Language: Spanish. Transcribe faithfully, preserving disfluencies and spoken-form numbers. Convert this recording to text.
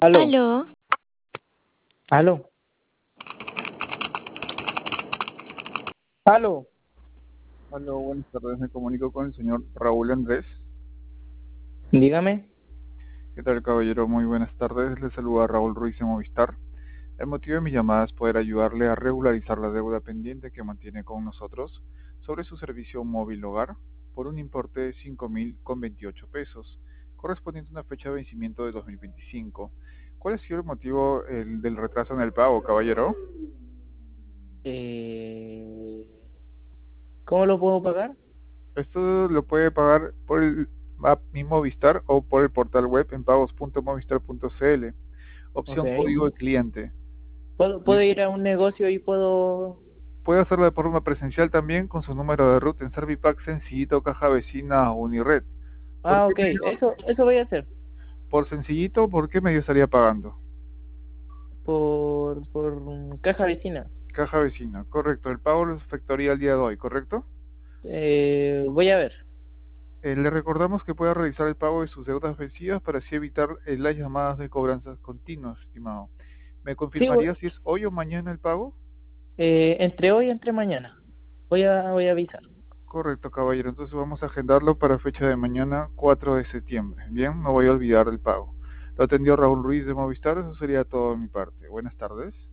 Aló, Aló, aló, aló. Hola, buenas tardes. Me comunico con el señor Raúl Andrés. Dígame. ¿Qué tal, caballero? Muy buenas tardes. Le saluda Raúl Ruiz de Movistar. El motivo de mi llamada es poder ayudarle a regularizar la deuda pendiente que mantiene con nosotros sobre su servicio móvil hogar por un importe de cinco mil con veintiocho pesos, correspondiente a una fecha de vencimiento de dos mil veinticinco. ¿Cuál ha sido el motivo el, del retraso en el pago, caballero? Eh, ¿Cómo lo puedo pagar? Esto lo puede pagar por el app Mi Movistar o por el portal web en pagos punto movistar punto cl. Ok. Opción código de cliente. ¿Puedo, Y puedo ir a un negocio y puedo...? puede hacerlo de forma presencial también con su número de ruta en Servipack, Sencillito, Caja Vecina o Unired. ¿Por Ah, qué ok, medio? eso, eso voy a hacer. Por Sencillito, ¿por qué medio estaría pagando? Por, por mm, caja vecina. Caja Vecina, correcto. El pago lo efectuaría el día de hoy, ¿correcto? Eh, voy a ver. Eh, le recordamos que pueda realizar el pago de sus deudas vencidas para así evitar eh, las llamadas de cobranzas continuas, estimado. ¿Me Sí, voy- confirmaría si es hoy o mañana el pago? eh, entre hoy y entre mañana. Voy a, voy a avisar. Correcto, caballero. Entonces vamos a agendarlo para fecha de mañana, cuatro de septiembre. Bien, no voy a olvidar el pago. Lo atendió Raúl Ruiz de Movistar. Eso sería todo de mi parte. Buenas tardes.